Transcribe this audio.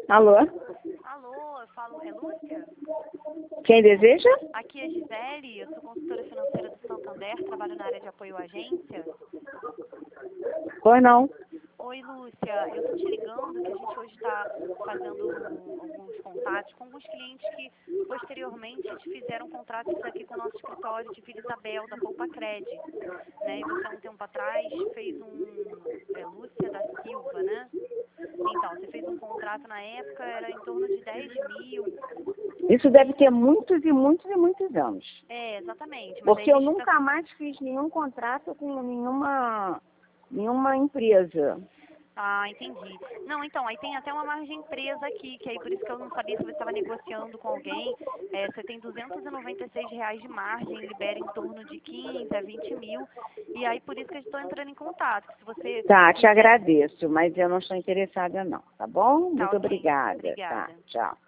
Alô? Alô, eu falo, é Lúcia? Quem deseja? Aqui é Gisele, eu sou consultora financeira do Santander, trabalho na área de apoio à agência. Pois não. Oi, Lúcia, eu tô te ligando que a gente hoje está fazendo alguns contatos com alguns clientes que posteriormente te fizeram contratos aqui com o nosso escritório de Vila Isabel, da Poupa Cred, né? E você há um tempo atrás fez Lúcia da Silva, né? Então, você fez um contrato na época, era em torno de 10 mil. Isso deve ter muitos e muitos e muitos anos. É, exatamente. Mas Porque aí eu nunca mais fiz nenhum contrato com nenhuma empresa. Ah, entendi. Não, então, aí tem até uma margem presa aqui, que aí por isso que eu não sabia se você estava negociando com alguém. Você tem R$ 296 de margem, libera em torno de 15 a 20 mil. E aí por isso que eu estou entrando em contato. Se você Tá, te quiser... agradeço, mas eu não estou interessada não, tá bom? Tá, Muito ok. obrigada. Tá, Obrigada. tchau.